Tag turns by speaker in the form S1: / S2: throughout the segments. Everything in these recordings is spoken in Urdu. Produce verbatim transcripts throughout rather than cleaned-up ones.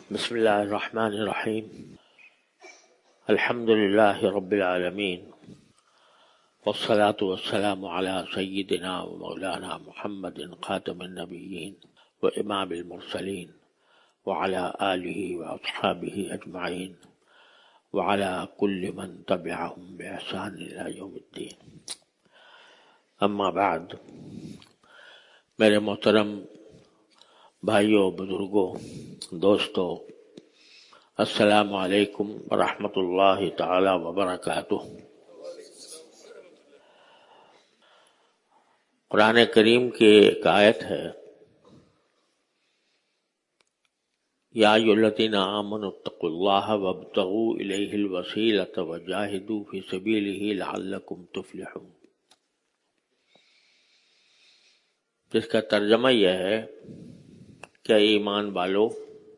S1: بسم اللہ الرحمن الرحیم الحمد للہ رب العالمین والصلاة والسلام علی سیدنا و مولانا محمد خاتم النبیین و امام المرسلین وعلی آلہ واصحابہ اجمعین وعلی کل من تبعہم بإحسان الی یوم الدین. اما بعد، میرے محترم بھائیوں، بزرگوں، دوستوں، السلام علیکم ورحمۃ اللہ تعالی وبرکاتہ. قرآن کریم کی ایک آیت ہے، یا ایھا الذین آمنوا اتقوا اللہ وابتغوا الیہ الوسیلۃ وجاہدوا فی سبیلہ لعلکم تفلحون، جس کا ترجمہ یہ ہے کہ ایمان والو،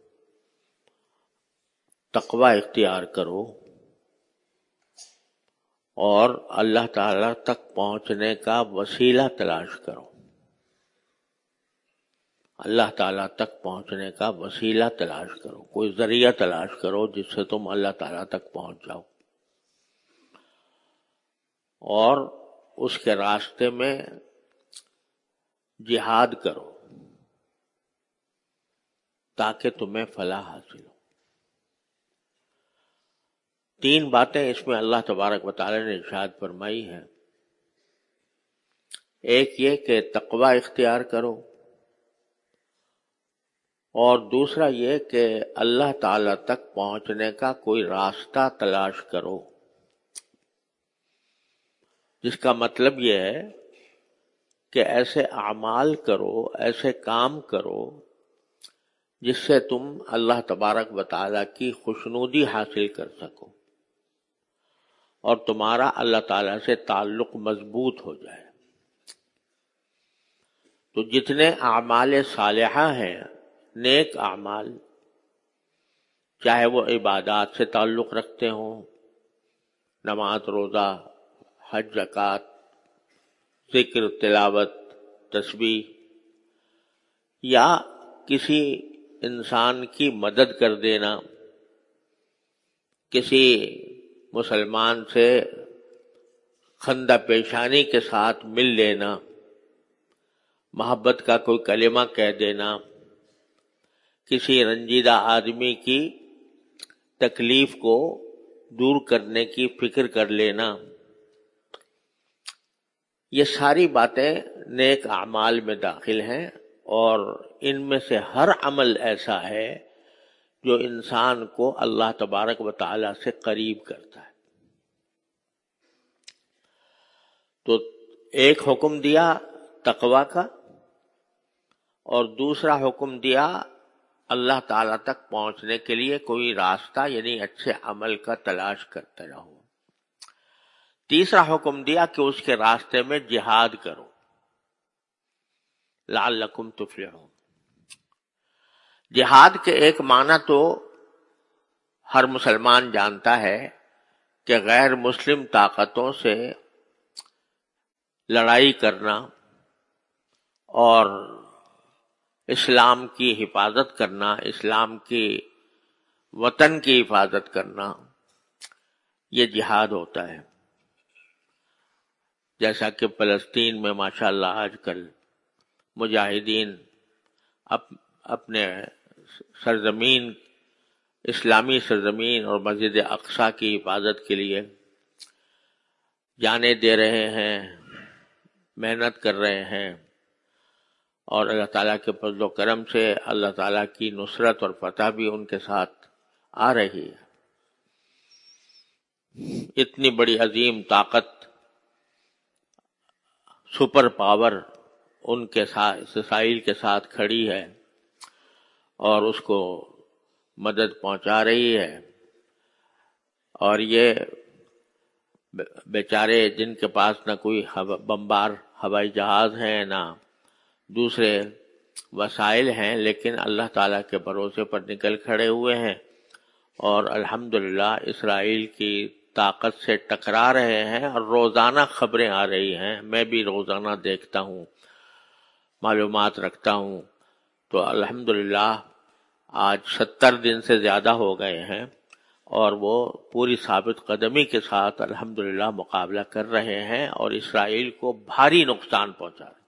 S1: تقوی اختیار کرو اور اللہ تعالی تک پہنچنے کا وسیلہ تلاش کرو. اللہ تعالی تک پہنچنے کا وسیلہ تلاش کرو، کوئی ذریعہ تلاش کرو جس سے تم اللہ تعالی تک پہنچ جاؤ، اور اس کے راستے میں جہاد کرو تاکہ تمہیں فلاح حاصل ہو. تین باتیں اس میں اللہ تبارک و تعالی نے ارشاد فرمائی ہیں. ایک یہ کہ تقوی اختیار کرو، اور دوسرا یہ کہ اللہ تعالی تک پہنچنے کا کوئی راستہ تلاش کرو، جس کا مطلب یہ ہے کہ ایسے اعمال کرو، ایسے کام کرو جس سے تم اللہ تبارک و تعالی کی خوشنودی حاصل کر سکو اور تمہارا اللہ تعالی سے تعلق مضبوط ہو جائے. تو جتنے اعمال صالحہ ہیں، نیک اعمال، چاہے وہ عبادات سے تعلق رکھتے ہوں، نماز، روزہ، حج، زکوٰۃ، ذکر، تلاوت، تسبیح، یا کسی انسان کی مدد کر دینا، کسی مسلمان سے خندہ پیشانی کے ساتھ مل لینا، محبت کا کوئی کلمہ کہہ دینا، کسی رنجیدہ آدمی کی تکلیف کو دور کرنے کی فکر کر لینا، یہ ساری باتیں نیک اعمال میں داخل ہیں، اور ان میں سے ہر عمل ایسا ہے جو انسان کو اللہ تبارک و تعالی سے قریب کرتا ہے. تو ایک حکم دیا تقوی کا، اور دوسرا حکم دیا اللہ تعالی تک پہنچنے کے لیے کوئی راستہ، یعنی اچھے عمل کا تلاش کرتے رہو. تیسرا حکم دیا کہ اس کے راستے میں جہاد کرو، لعلکم تفلحون. جہاد کے ایک معنی تو ہر مسلمان جانتا ہے کہ غیر مسلم طاقتوں سے لڑائی کرنا اور اسلام کی حفاظت کرنا، اسلام کی وطن کی حفاظت کرنا، یہ جہاد ہوتا ہے. جیسا کہ فلسطین میں ماشاءاللہ آج کل مجاہدین اپنے سرزمین، اسلامی سرزمین اور مسجد اقصیٰ کی حفاظت کے لیے جانیں دے رہے ہیں، محنت کر رہے ہیں، اور اللہ تعالیٰ کے فضل و کرم سے اللہ تعالیٰ کی نصرت اور فتح بھی ان کے ساتھ آ رہی ہے. اتنی بڑی عظیم طاقت، سپر پاور ان کے ساتھ، اسرائیل کے ساتھ کھڑی ہے اور اس کو مدد پہنچا رہی ہے، اور یہ بیچارے جن کے پاس نہ کوئی بمبار ہوائی جہاز ہیں، نہ دوسرے وسائل ہیں، لیکن اللہ تعالیٰ کے بھروسے پر نکل کھڑے ہوئے ہیں، اور الحمدللہ اسرائیل کی طاقت سے ٹکرا رہے ہیں. اور روزانہ خبریں آ رہی ہیں، میں بھی روزانہ دیکھتا ہوں، معلومات رکھتا ہوں، تو الحمدللہ آج ستر دن سے زیادہ ہو گئے ہیں اور وہ پوری ثابت قدمی کے ساتھ الحمدللہ مقابلہ کر رہے ہیں اور اسرائیل کو بھاری نقصان پہنچا رہے ہیں۔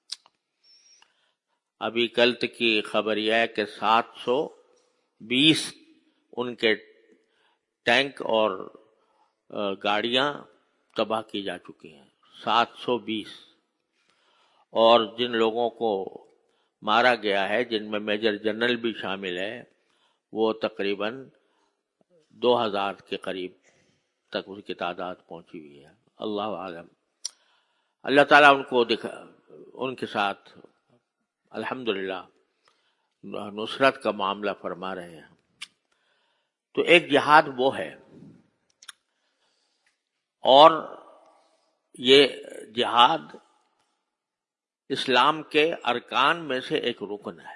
S1: ابھی کل تک کی خبر یہ ہے کہ سات سو بیس ان کے ٹینک اور گاڑیاں تباہ کی جا چکی ہیں، سات سو بیس، اور جن لوگوں کو مارا گیا ہے جن میں میجر جنرل بھی شامل ہے وہ تقریباً دو ہزار کے قریب تک اس کی تعداد پہنچی ہوئی ہے۔ اللہ عالم، اللہ تعالیٰ ان کو دکھا ان کے ساتھ الحمدللہ نصرت کا معاملہ فرما رہے ہیں۔ تو ایک جہاد وہ ہے، اور یہ جہاد اسلام کے ارکان میں سے ایک رکن ہے،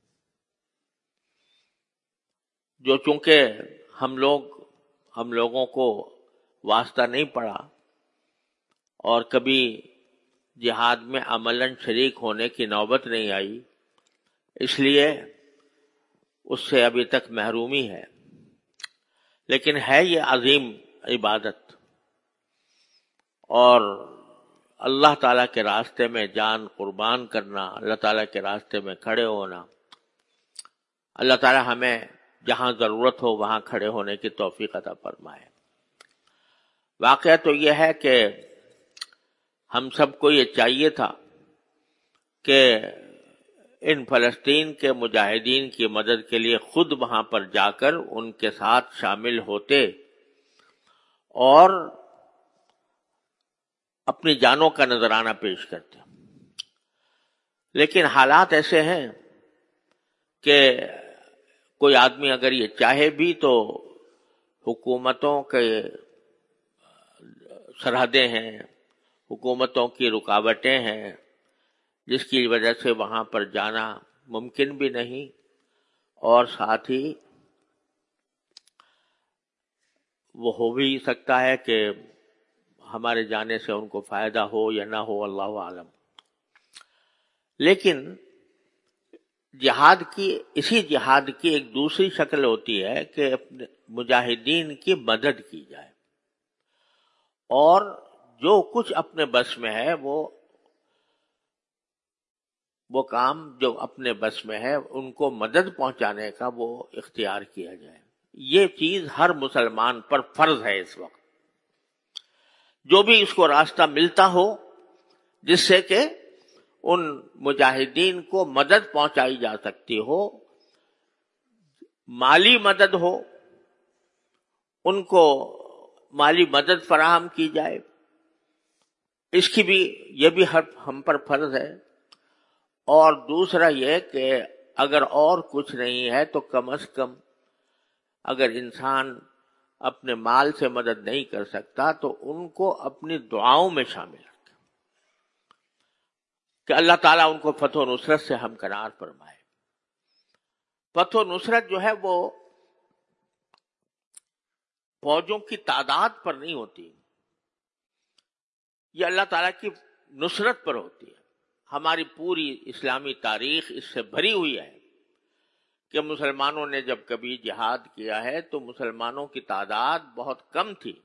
S1: جو چونکہ ہم لوگ ہم لوگوں کو واسطہ نہیں پڑا اور کبھی جہاد میں عملاً شریک ہونے کی نوبت نہیں آئی، اس لیے اس سے ابھی تک محرومی ہے، لیکن ہے یہ عظیم عبادت، اور اللہ تعالیٰ کے راستے میں جان قربان کرنا، اللہ تعالیٰ کے راستے میں کھڑے ہونا، اللہ تعالیٰ ہمیں جہاں ضرورت ہو وہاں کھڑے ہونے کی توفیق عطا فرمائے۔ واقعہ تو یہ ہے کہ ہم سب کو یہ چاہیے تھا کہ ان فلسطین کے مجاہدین کی مدد کے لیے خود وہاں پر جا کر ان کے ساتھ شامل ہوتے اور اپنی جانوں کا نذرانہ پیش کرتے، لیکن حالات ایسے ہیں کہ کوئی آدمی اگر یہ چاہے بھی تو حکومتوں کے سرحدیں ہیں، حکومتوں کی رکاوٹیں ہیں، جس کی وجہ سے وہاں پر جانا ممکن بھی نہیں، اور ساتھ ہی وہ ہو بھی سکتا ہے کہ ہمارے جانے سے ان کو فائدہ ہو یا نہ ہو، اللہ عالم۔ لیکن جہاد کی اسی جہاد کی ایک دوسری شکل ہوتی ہے کہ اپنے مجاہدین کی مدد کی جائے، اور جو کچھ اپنے بس میں ہے وہ وہ کام جو اپنے بس میں ہے ان کو مدد پہنچانے کا وہ اختیار کیا جائے۔ یہ چیز ہر مسلمان پر فرض ہے اس وقت، جو بھی اس کو راستہ ملتا ہو جس سے کہ ان مجاہدین کو مدد پہنچائی جا سکتی ہو، مالی مدد ہو، ان کو مالی مدد فراہم کی جائے، اس کی بھی یہ بھی ہم پر فرض ہے۔ اور دوسرا یہ کہ اگر اور کچھ نہیں ہے تو کم از کم اگر انسان اپنے مال سے مدد نہیں کر سکتا تو ان کو اپنی دعاؤں میں شامل رکھے کہ اللہ تعالیٰ ان کو فتح و نصرت سے ہمکنار فرمائے۔ فتح و نصرت جو ہے وہ فوجوں کی تعداد پر نہیں ہوتی، یہ اللہ تعالیٰ کی نصرت پر ہوتی ہے۔ ہماری پوری اسلامی تاریخ اس سے بھری ہوئی ہے کہ مسلمانوں نے جب کبھی جہاد کیا ہے تو مسلمانوں کی تعداد بہت کم تھی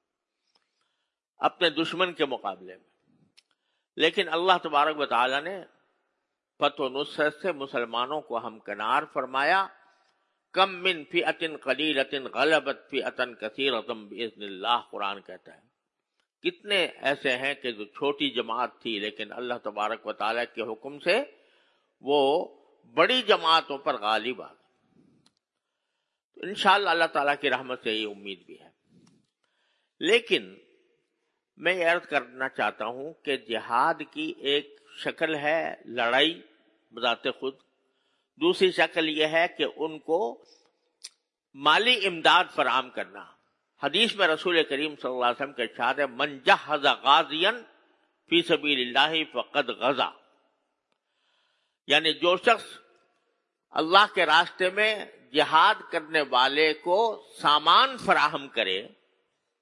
S1: اپنے دشمن کے مقابلے میں، لیکن اللہ تبارک و تعالیٰ نے فتح و نصرت سے مسلمانوں کو ہمکنار فرمایا۔ کم من فئۃ قلیلۃ غلبت فئۃ کثیرۃ باذن اللہ، قرآن کہتا ہے کتنے ایسے ہیں کہ جو چھوٹی جماعت تھی لیکن اللہ تبارک و تعالیٰ کے حکم سے وہ بڑی جماعتوں پر غالب آ گئے۔ انشاءاللہ اللہ تعالیٰ کی رحمت سے یہ امید بھی ہے۔ لیکن میں یہ عرض کرنا چاہتا ہوں کہ جہاد کی ایک شکل ہے لڑائی بذات خود، دوسری شکل یہ ہے کہ ان کو مالی امداد فراہم کرنا۔ حدیث میں رسول کریم صلی اللہ علیہ وسلم کے ارشاد ہے من جہز غازیا فی سبیل اللہ فقد غزا، یعنی جو شخص اللہ کے راستے میں جہاد کرنے والے کو سامان فراہم کرے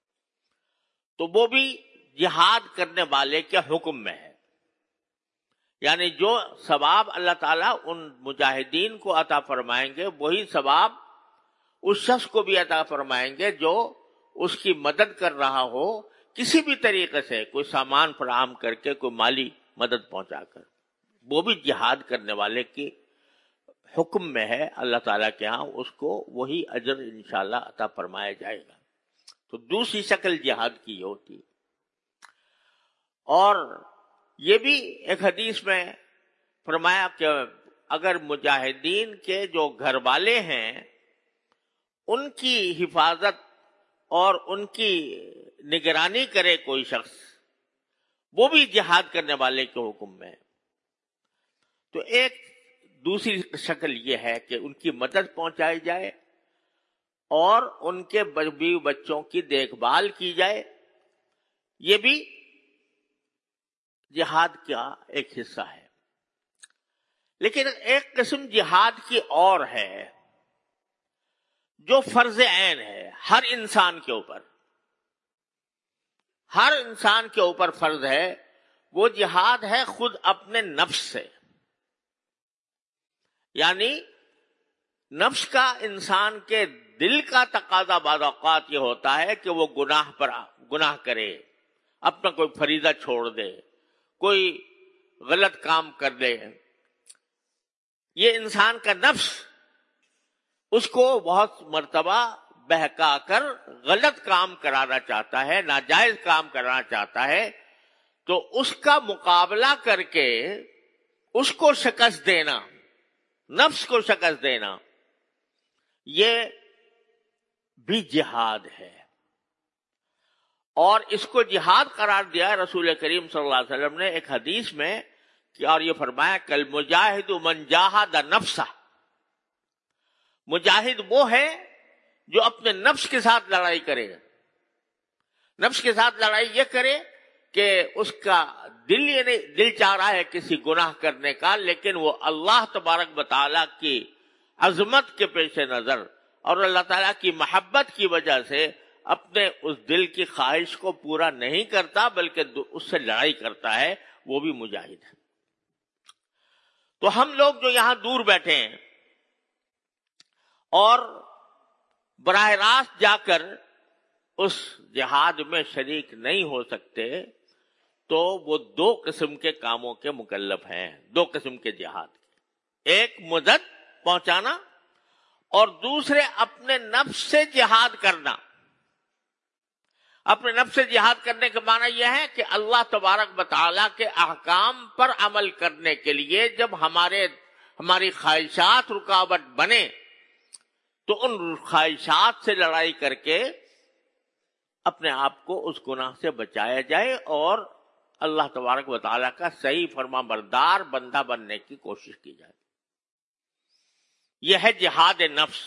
S1: تو وہ بھی جہاد کرنے والے کے حکم میں ہے، یعنی جو ثواب اللہ تعالیٰ ان مجاہدین کو عطا فرمائیں گے وہی ثواب اس شخص کو بھی عطا فرمائیں گے جو اس کی مدد کر رہا ہو کسی بھی طریقے سے، کوئی سامان فراہم کر کے، کوئی مالی مدد پہنچا کر، وہ بھی جہاد کرنے والے کی حکم میں ہے اللہ تعالیٰ کے ہاں، اس کو وہی اجر انشاءاللہ عطا فرمایا جائے گا۔ تو دوسری شکل جہاد کی ہوتی۔ اور یہ بھی ایک حدیث میں فرمایا کہ اگر مجاہدین کے جو گھر والے ہیں ان کی حفاظت اور ان کی نگرانی کرے کوئی شخص، وہ بھی جہاد کرنے والے کے حکم میں۔ تو ایک دوسری شکل یہ ہے کہ ان کی مدد پہنچائی جائے اور ان کے بیوی بچوں کی دیکھ بھال کی جائے، یہ بھی جہاد کا ایک حصہ ہے۔ لیکن ایک قسم جہاد کی اور ہے جو فرض عین ہے ہر انسان کے اوپر، ہر انسان کے اوپر فرض ہے، وہ جہاد ہے خود اپنے نفس سے۔ یعنی نفس کا، انسان کے دل کا تقاضا بعض اوقات یہ ہوتا ہے کہ وہ گناہ پر گناہ کرے، اپنا کوئی فریضہ چھوڑ دے، کوئی غلط کام کر دے۔ یہ انسان کا نفس اس کو بہت مرتبہ بہکا کر غلط کام کرانا چاہتا ہے، ناجائز کام کرانا چاہتا ہے، تو اس کا مقابلہ کر کے اس کو شکست دینا، نفس کو شکست دینا، یہ بھی جہاد ہے۔ اور اس کو جہاد قرار دیا رسول کریم صلی اللہ علیہ وسلم نے ایک حدیث میں، اور یہ فرمایا کل مجاہد من جاہد نفسہ، مجاہد وہ ہے جو اپنے نفس کے ساتھ لڑائی کرے۔ نفس کے ساتھ لڑائی یہ کرے کہ اس کا دل یہ نہیں دل چاہ رہا ہے کسی گناہ کرنے کا، لیکن وہ اللہ تبارک و تعالیٰ کی عظمت کے پیش نظر اور اللہ تعالیٰ کی محبت کی وجہ سے اپنے اس دل کی خواہش کو پورا نہیں کرتا بلکہ اس سے لڑائی کرتا ہے، وہ بھی مجاہد ہے۔ تو ہم لوگ جو یہاں دور بیٹھے ہیں اور براہ راست جا کر اس جہاد میں شریک نہیں ہو سکتے، تو وہ دو قسم کے کاموں کے مکلف ہیں، دو قسم کے جہاد کے، ایک مدد پہنچانا اور دوسرے اپنے نفس سے جہاد کرنا۔ اپنے نفس سے جہاد کرنے کا معنی یہ ہے کہ اللہ تبارک و تعالیٰ کے احکام پر عمل کرنے کے لیے جب ہمارے ہماری خواہشات رکاوٹ بنے تو ان خواہشات سے لڑائی کر کے اپنے آپ کو اس گناہ سے بچایا جائے اور اللہ تبارک و تعالیٰ کا صحیح فرما بردار بندہ بننے کی کوشش کی جائے۔ یہ ہے جہاد نفس۔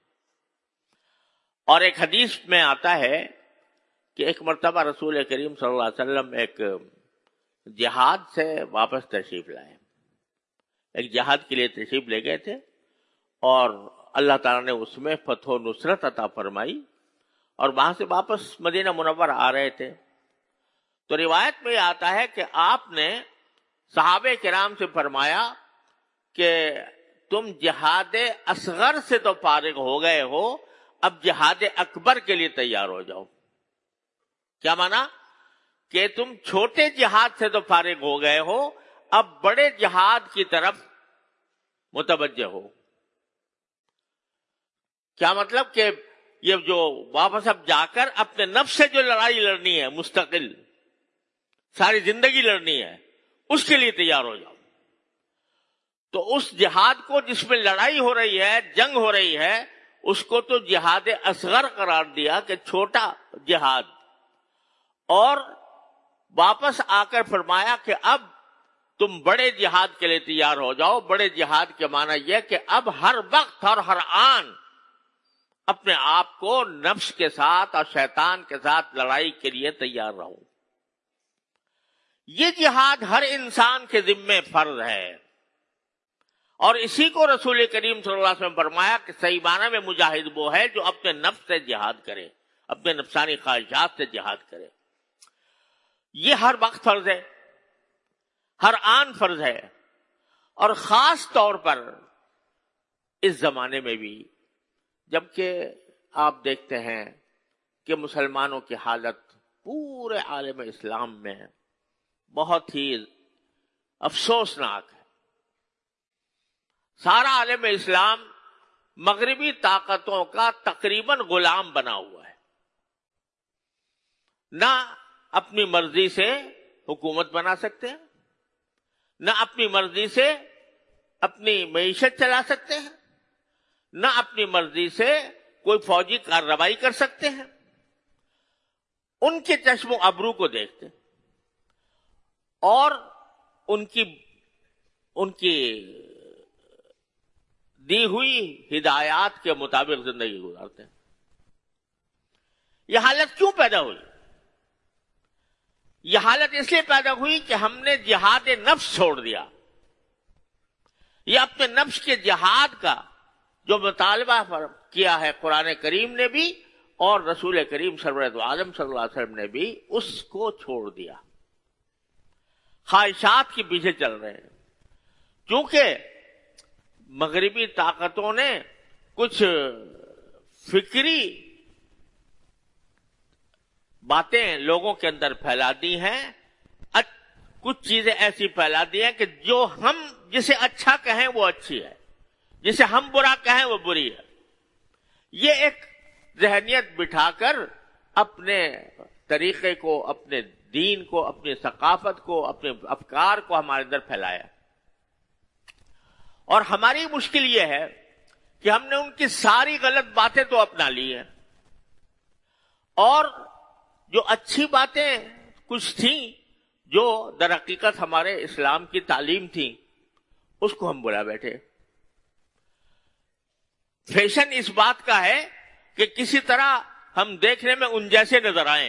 S1: اور ایک حدیث میں آتا ہے کہ ایک مرتبہ رسول کریم صلی اللہ علیہ وسلم ایک جہاد سے واپس تشریف لائے، ایک جہاد کے لیے تشریف لے گئے تھے، اور اللہ تعالیٰ نے اس میں فتح و نصرت عطا فرمائی، اور وہاں سے واپس مدینہ منور آ رہے تھے۔ تو روایت میں آتا ہے کہ آپ نے صحابہ کرام سے فرمایا کہ تم جہاد اصغر سے تو فارغ ہو گئے ہو، اب جہاد اکبر کے لیے تیار ہو جاؤ۔ کیا مانا؟ کہ تم چھوٹے جہاد سے تو فارغ ہو گئے ہو، اب بڑے جہاد کی طرف متوجہ ہو۔ کیا مطلب؟ کہ یہ جو واپس اب جا کر اپنے نفس سے جو لڑائی لڑنی ہے، مستقل ساری زندگی لڑنی ہے، اس کے لیے تیار ہو جاؤ۔ تو اس جہاد کو جس میں لڑائی ہو رہی ہے، جنگ ہو رہی ہے، اس کو تو جہاد اصغر قرار دیا کہ چھوٹا جہاد، اور واپس آ کر فرمایا کہ اب تم بڑے جہاد کے لیے تیار ہو جاؤ۔ بڑے جہاد کے معنی یہ کہ اب ہر وقت اور ہر آن اپنے آپ کو نفس کے ساتھ اور شیطان کے ساتھ لڑائی کے لیے تیار رہو۔ یہ جہاد ہر انسان کے ذمے فرض ہے، اور اسی کو رسول کریم صلی اللہ علیہ وسلم فرمایا کہ صحیح معنی میں مجاہد وہ ہے جو اپنے نفس سے جہاد کرے، اپنے نفسانی خواہشات سے جہاد کرے۔ یہ ہر وقت فرض ہے۔ ہر آن فرض ہے، اور خاص طور پر اس زمانے میں بھی، جبکہ آپ دیکھتے ہیں کہ مسلمانوں کی حالت پورے عالم اسلام میں بہت ہی افسوسناک ہے۔ سارا عالم اسلام مغربی طاقتوں کا تقریباً غلام بنا ہوا ہے، نہ اپنی مرضی سے حکومت بنا سکتے ہیں، نہ اپنی مرضی سے اپنی معیشت چلا سکتے ہیں، نہ اپنی مرضی سے کوئی فوجی کارروائی کر سکتے ہیں۔ ان کے چشم و ابرو کو دیکھتے اور ان کی ان کی دی ہوئی ہدایات کے مطابق زندگی گزارتے ہیں۔ یہ حالت کیوں پیدا ہوئی؟ یہ حالت اس لیے پیدا ہوئی کہ ہم نے جہاد نفس چھوڑ دیا۔ یہ اپنے نفس کے جہاد کا جو مطالبہ کیا ہے قرآن کریم نے بھی اور رسول کریم سرورت عالم صلی اللہ علیہ وسلم نے بھی، اس کو چھوڑ دیا، خواہشات کے پیچھے چل رہے ہیں۔ کیونکہ مغربی طاقتوں نے کچھ فکری باتیں لوگوں کے اندر پھیلا دی ہیں، کچھ چیزیں ایسی پھیلا دی ہیں کہ جو ہم جسے اچھا کہیں وہ اچھی ہے، جسے ہم برا کہیں وہ بری ہے۔ یہ ایک ذہنیت بٹھا کر اپنے طریقے کو، اپنے دین کو، اپنی ثقافت کو، اپنے افکار کو ہمارے اندر پھیلایا۔ اور ہماری مشکل یہ ہے کہ ہم نے ان کی ساری غلط باتیں تو اپنا لی ہیں، اور جو اچھی باتیں کچھ تھیں جو در حقیقت ہمارے اسلام کی تعلیم تھی، اس کو ہم بلا بیٹھے۔ فیشن اس بات کا ہے کہ کسی طرح ہم دیکھنے میں ان جیسے نظر آئیں،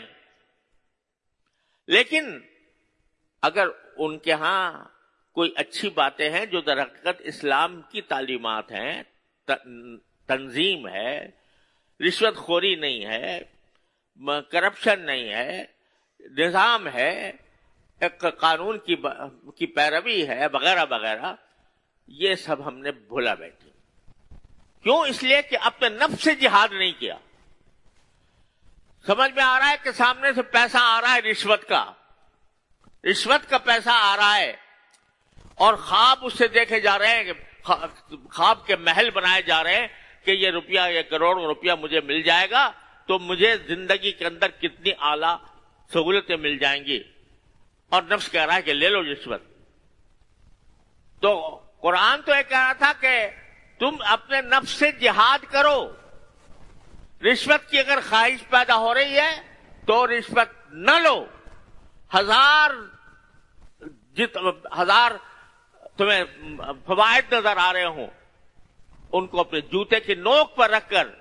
S1: لیکن اگر ان کے ہاں کوئی اچھی باتیں ہیں جو در حقیقت اسلام کی تعلیمات ہیں، تنظیم ہے، رشوت خوری نہیں ہے، کرپشن نہیں ہے، نظام ہے، ایک قانون کی کی پیروی ہے، وغیرہ وغیرہ، یہ سب ہم نے بھولا بیٹھے۔ کیوں؟ اس لیے کہ اپنے نفس سے جہاد نہیں کیا۔ سمجھ میں آ رہا ہے کہ سامنے سے پیسہ آ رہا ہے رشوت کا، رشوت کا پیسہ آ رہا ہے، اور خواب اس سے دیکھے جا رہے ہیں کہ خواب کے محل بنائے جا رہے ہیں کہ یہ روپیہ، یہ کروڑ روپیہ مجھے مل جائے گا تو مجھے زندگی کے اندر کتنی اعلیٰ سہولتیں مل جائیں گی، اور نفس کہہ رہا ہے کہ لے لو رشوت۔ تو قرآن تو یہ کہہ رہا تھا کہ تم اپنے نفس سے جہاد کرو۔ رشوت کی اگر خواہش پیدا ہو رہی ہے تو رشوت نہ لو۔ ہزار جت ہزار تمہیں فوائد نظر آ رہے ہوں، ان کو اپنے جوتے کی نوک پر رکھ کر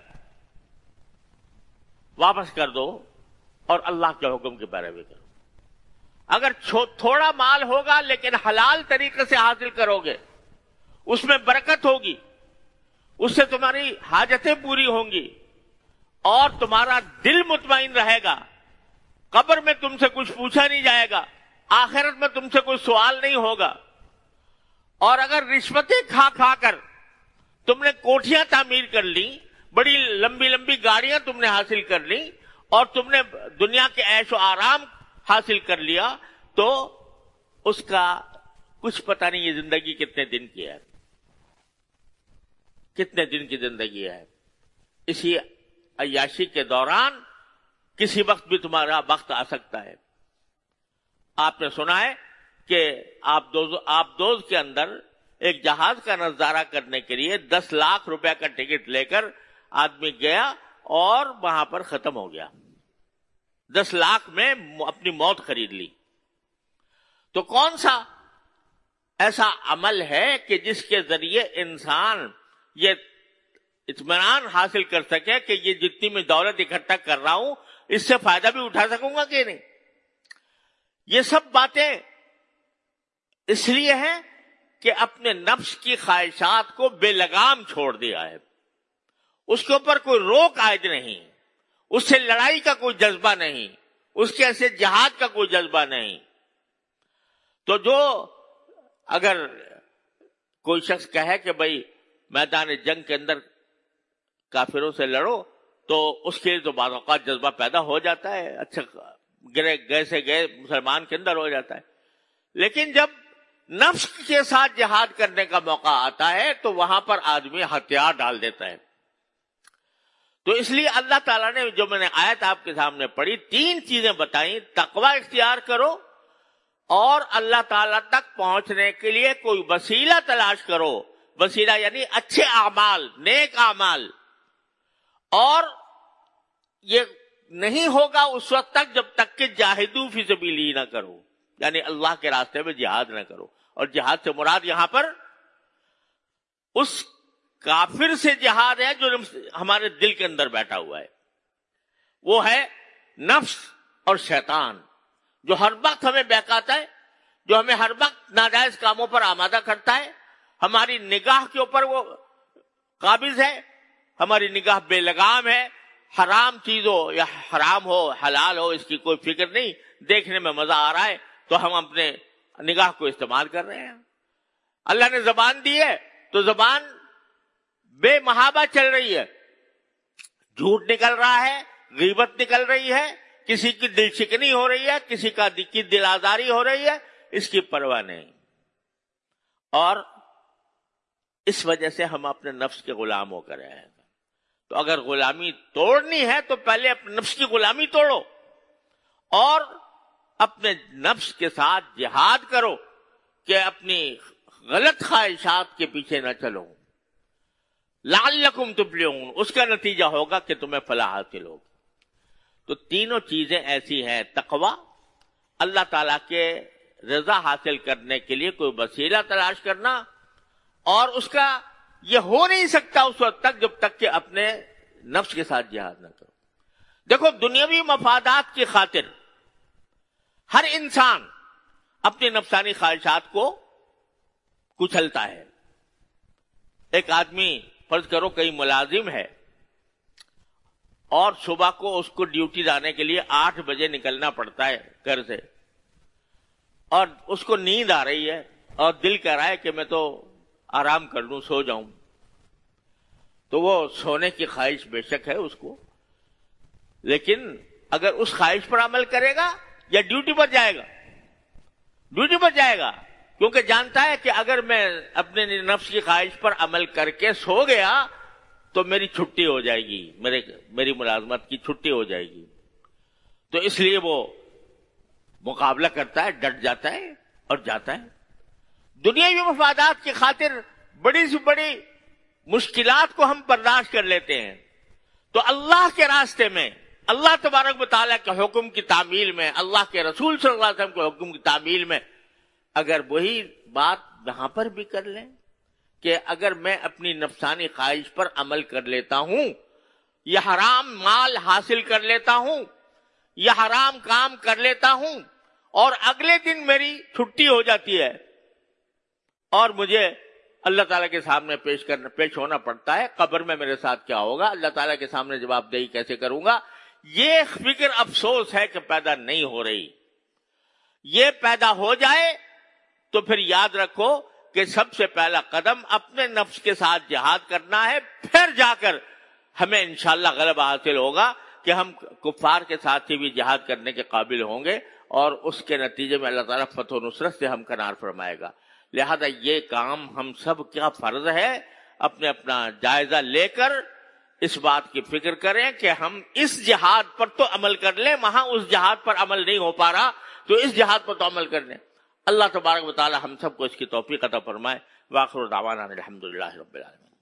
S1: واپس کر دو اور اللہ کے حکم کی پیروی کرو۔ اگر تھوڑا مال ہوگا لیکن حلال طریقے سے حاصل کرو گے، اس میں برکت ہوگی، اس سے تمہاری حاجتیں پوری ہوں گی اور تمہارا دل مطمئن رہے گا۔ قبر میں تم سے کچھ پوچھا نہیں جائے گا، آخرت میں تم سے کوئی سوال نہیں ہوگا۔ اور اگر رشوتیں کھا کھا کر تم نے کوٹھیاں تعمیر کر لی، بڑی لمبی لمبی گاڑیاں تم نے حاصل کر لی، اور تم نے دنیا کے عیش و آرام حاصل کر لیا، تو اس کا کچھ پتہ نہیں یہ زندگی کتنے دن کی ہے، کتنے دن کی زندگی ہے۔ اسی عیاشی کے دوران کسی وقت بھی تمہارا وقت آ سکتا ہے۔ آپ نے سنا ہے کہ آپ دوز آپ دوز کے اندر ایک جہاز کا نظارہ کرنے کے لیے دس لاکھ روپے کا ٹکٹ لے کر آدمی گیا اور وہاں پر ختم ہو گیا، دس لاکھ میں اپنی موت خرید لی۔ تو کون سا ایسا عمل ہے کہ جس کے ذریعے انسان یہ اطمینان حاصل کر سکے کہ یہ جتنی میں دولت اکٹھا کر رہا ہوں اس سے فائدہ بھی اٹھا سکوں گا کہ نہیں؟ یہ سب باتیں اس لیے ہیں کہ اپنے نفس کی خواہشات کو بے لگام چھوڑ دیا ہے، اس کے اوپر کوئی روک عائد نہیں، اس سے لڑائی کا کوئی جذبہ نہیں، اس کے ایسے جہاد کا کوئی جذبہ نہیں۔ تو جو اگر کوئی شخص کہے کہ بھائی میدان جنگ کے اندر کافروں سے لڑو تو اس کے لیے تو بعض اوقات جذبہ پیدا ہو جاتا ہے، اچھا گرے گئے سے گئے مسلمان کے اندر ہو جاتا ہے، لیکن جب نفس کے ساتھ جہاد کرنے کا موقع آتا ہے تو وہاں پر آدمی ہتھیار ڈال دیتا ہے. تو اس لیے اللہ تعالیٰ نے جو میں نے آیت آپ کے سامنے پڑھی، تین چیزیں بتائیں. تقوی اختیار کرو، اور اللہ تعالیٰ تک پہنچنے کے لیے کوئی وسیلہ تلاش کرو. وسیلہ یعنی اچھے اعمال، نیک اعمال. اور یہ نہیں ہوگا اس وقت تک جب تک کہ جاہدو فی سبیلہ نہ کرو، یعنی اللہ کے راستے میں جہاد نہ کرو. اور جہاد سے مراد یہاں پر اس کافر سے جہاد ہے جو ہمارے دل کے اندر بیٹھا ہوا ہے، وہ ہے نفس اور شیطان، جو ہر وقت ہمیں بہکاتا ہے، جو ہمیں ہر وقت ناجائز کاموں پر آمادہ کرتا ہے. ہماری نگاہ کے اوپر وہ قابض ہے، ہماری نگاہ بے لگام ہے، حرام چیز ہو یا حرام ہو حلال ہو اس کی کوئی فکر نہیں، دیکھنے میں مزہ آ رہا ہے تو ہم اپنے نگاہ کو استعمال کر رہے ہیں. اللہ نے زبان دی ہے تو زبان بے محابہ چل رہی ہے، جھوٹ نکل رہا ہے، غیبت نکل رہی ہے، کسی کی دل شکنی ہو رہی ہے، کسی کا کی دل آزاری ہو رہی ہے، اس کی پرواہ نہیں. اور اس وجہ سے ہم اپنے نفس کے غلام ہو کر رہے ہیں. تو اگر غلامی توڑنی ہے تو پہلے اپنے نفس کی غلامی توڑو اور اپنے نفس کے ساتھ جہاد کرو کہ اپنی غلط خواہشات کے پیچھے نہ چلو. لعلکم تفلحون، اس کا نتیجہ ہوگا کہ تمہیں فلاح حاصل ہوگی. تو تینوں چیزیں ایسی ہیں، تقوی، اللہ تعالیٰ کے رضا حاصل کرنے کے لیے کوئی وسیلہ تلاش کرنا، اور اس کا یہ ہو نہیں سکتا اس وقت تک جب تک کہ اپنے نفس کے ساتھ جہاد نہ کرو. دیکھو، دنیاوی مفادات کی خاطر ہر انسان اپنی نفسانی خواہشات کو کچلتا ہے. ایک آدمی فرض کرو کئی ملازم ہے اور صبح کو اس کو ڈیوٹی جانے کے لیے آٹھ بجے نکلنا پڑتا ہے گھر سے، اور اس کو نیند آ رہی ہے اور دل کہہ رہا ہے کہ میں تو آرام کر لوں، سو جاؤں. تو وہ سونے کی خواہش بے شک ہے اس کو، لیکن اگر اس خواہش پر عمل کرے گا یا ڈیوٹی پر جائے گا؟ ڈیوٹی پر جائے گا، کیونکہ جانتا ہے کہ اگر میں اپنے نفس کی خواہش پر عمل کر کے سو گیا تو میری چھٹی ہو جائے گی، میرے میری ملازمت کی چھٹی ہو جائے گی. تو اس لیے وہ مقابلہ کرتا ہے، ڈٹ جاتا ہے اور جاتا ہے. دنیاوی مفادات کی خاطر بڑی سے بڑی مشکلات کو ہم برداشت کر لیتے ہیں. تو اللہ کے راستے میں، اللہ تبارک و تعالیٰ کے حکم کی تعمیل میں، اللہ کے رسول صلی اللہ علیہ وسلم کے حکم کی تعمیل میں، اگر وہی بات یہاں پر بھی کر لیں کہ اگر میں اپنی نفسانی خواہش پر عمل کر لیتا ہوں، یا حرام مال حاصل کر لیتا ہوں، یا حرام کام کر لیتا ہوں، اور اگلے دن میری چھٹی ہو جاتی ہے اور مجھے اللہ تعالیٰ کے سامنے پیش کرنا پیش ہونا پڑتا ہے، قبر میں میرے ساتھ کیا ہوگا، اللہ تعالیٰ کے سامنے جواب دہی کیسے کروں گا، یہ فکر افسوس ہے کہ پیدا نہیں ہو رہی. یہ پیدا ہو جائے تو پھر یاد رکھو کہ سب سے پہلا قدم اپنے نفس کے ساتھ جہاد کرنا ہے، پھر جا کر ہمیں انشاءاللہ غلبہ حاصل ہوگا کہ ہم کفار کے ساتھ ہی بھی جہاد کرنے کے قابل ہوں گے، اور اس کے نتیجے میں اللہ تعالیٰ فتح و نصرت سے ہم کنار فرمائے گا. لہذا یہ کام ہم سب کا فرض ہے، اپنے اپنا جائزہ لے کر اس بات کی فکر کریں کہ ہم اس جہاد پر تو عمل کر لیں، وہاں اس جہاد پر عمل نہیں ہو پا رہا تو اس جہاد پر تو عمل کر لیں. اللہ تبارک و تعالی ہم سب کو اس کی توفیق عطا فرمائے. وآخر دعوانا الحمدللہ رب العالمین.